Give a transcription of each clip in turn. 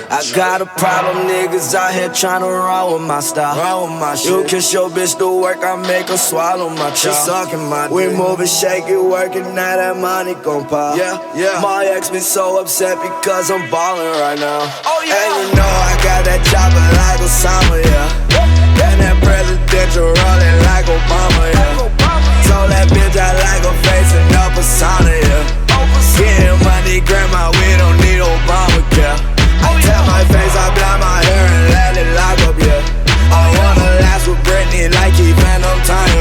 I got a problem, niggas out here tryna run with my style. You kiss your bitch to work, I make her swallow my child. She sucking my dick. We moving, shaking, working, now that money gon' pop. My ex be so upset because I'm ballin' right now. And you know I got that chopper like Osama, and that presidential rollin' like Obama, Told that bitch I like her face and no persona, Getting money, grandma, we don't need Obamacare. I tell my face, I blind my hair and let it lock up, I wanna last with Britney like he Phantom Time,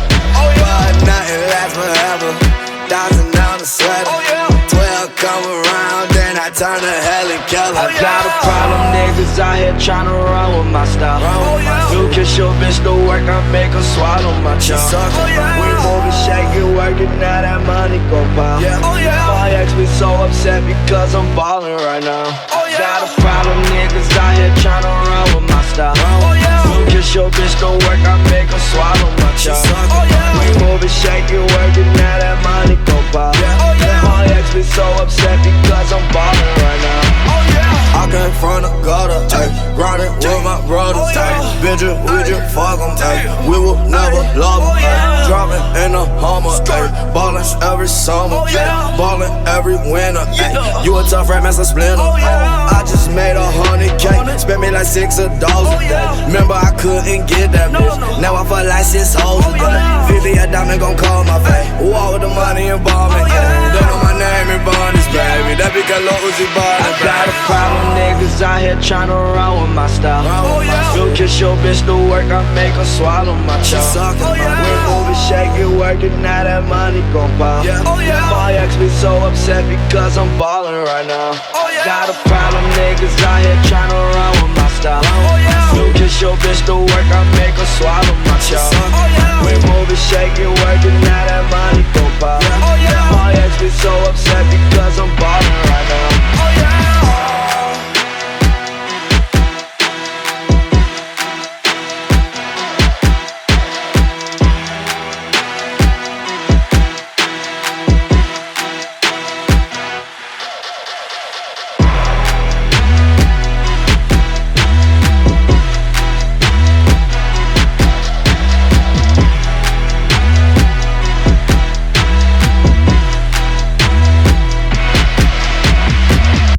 But nothing lasts forever. $1,000 sweater. 12 come around, then I turn to Helen Keller. I got a problem, niggas out here tryna run with my style. You kiss your bitch to work, I make her swallow my child. We moving, shaking, working, now that money gon' pile. My ex be so upset because I'm ballin' right now. Got a problem, niggas out here tryna run with my style. You kiss your bitch to work, I make her swallow my child. We moving, shaking, working, now that money gon' pile. My ex be so upset because I'm ballin' right now. I came from the gutter, grinding with my brothers, Bitches, we just fuck them, we will never love them, Dropping in the Hummer, ballin' every summer, ballin' every winter, You a tough rap, master splinter. I just made 100K, spent me like $6 a day. Remember I couldn't get that bitch, now I feel like 6 hoes a day. Vivi a diamond gon' call my face, walk with the money and ball me, Don't know my name in Bonnie's, baby, that because Lil Uzi Barnes. I got a problem, niggas out here tryna run with my style. You kiss your bitch to work, I make her swallow my child. We moving, shaking, working, now that money gon' pile. My ex be so upset because I'm ballin' right now. Got a problem, niggas out here tryna run with my style. You kiss your bitch to work, I make her swallow my child. We moving, shaking, working, now that money gon' pile. My ex be so upset because